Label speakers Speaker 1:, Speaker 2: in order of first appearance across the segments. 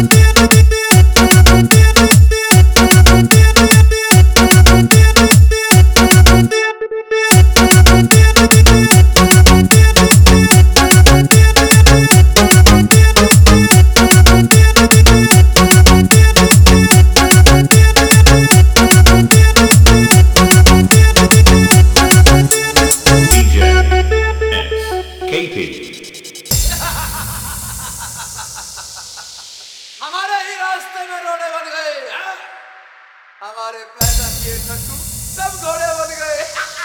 Speaker 1: हमारे ही रास्ते में रोड़े बन गए। हमारे पैदा किए टट्टू सब घोड़े बन गए।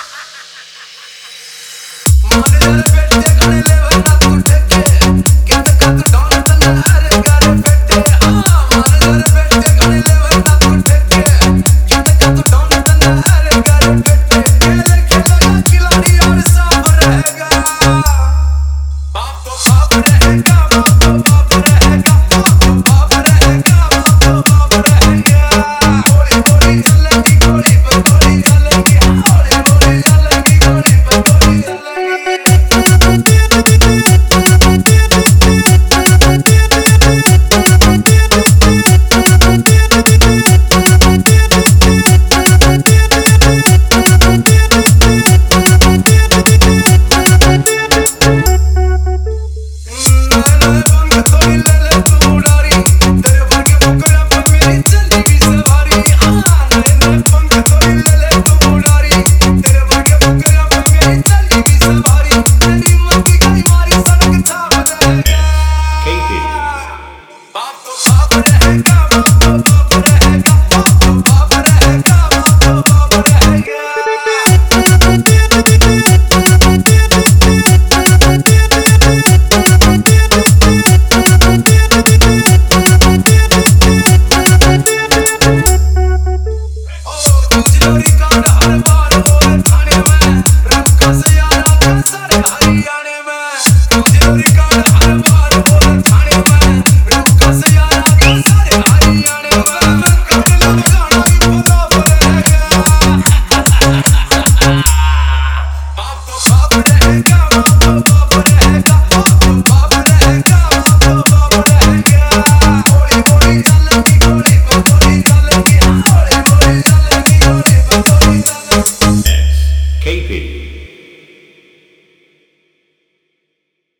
Speaker 1: माने जाने बेटे खड़े ले वरना तू ठेके कित कत डॉन तने अरे गारे बेटे। माने जाने बेटे खड़े ले वरना तू ठेके कित कत डॉन तने अरे गारे बेटे। खेले खेलेगा खिलाड़ी और साफ रहेगा। बाप तो बाप रहेगा, बाप तो बाप रहेगा, बाप तो बाप रहेगा, बाप तो बाप रहेगा। गोली गोली चलेगी, गोली पर गोली चलेगी, गोली गोली चलेगी, गोली पर गोली चलेगी।